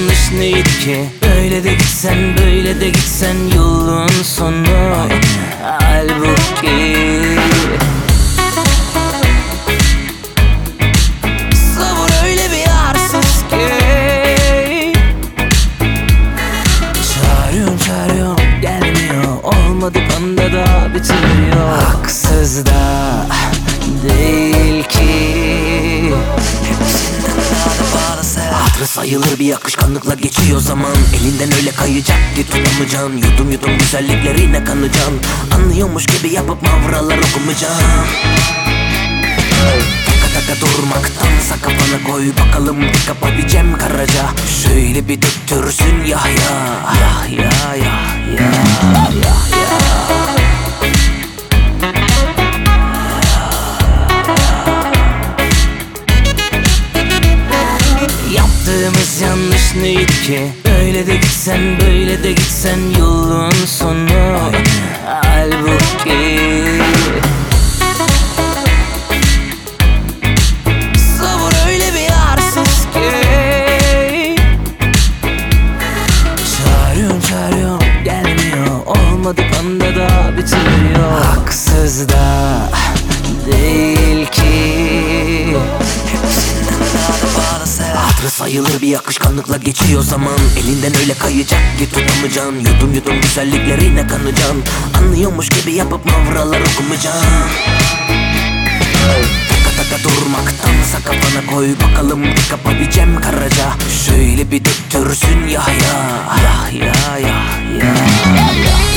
yanlış neydi ki? Öyle de gitsen böyle de gitsen yolun sonu. Halbuki sabır öyle bir arsız ki çağırıyorum gelmiyor, olmadı banda da bitiriyor. Haksız da değil ki hatırı sayılır bir yakışkanlıkla geçiyor zaman. Elinden öyle kayacak ki tutamayacaksın. Yudum yudum güzelliklerine kanacaksın. Anlıyormuş gibi yapıp mavralar okumayacaksın. Taka taka durmaktansa kafana koy bakalım kapabileceğim Karaca. Şöyle bir döktürsün Yahya. Yahya Yahya Yahya. Yaptığımız yanlış neydi ki? Öyle de gitsen böyle de gitsen yolun sonu. Halbuki sabır öyle bir arsız ki çağırıyorum gelmiyor, olmadı banda da bitiriyor. Haksız da değil ki hatırı sayılır bir yakışkanlıkla geçiyor zaman. Elinden öyle kayacak ki tutamayacaksın. Yudum yudum güzelliklerine kanacaksın. Anlıyormuş gibi yapıp mavralar okumayacaksın. Taka taka durmaktansa kafana koy bakalım kapabileceğim Karaca. Şöyle bir döktürsün Yahya. Yahya Yahya Yahya.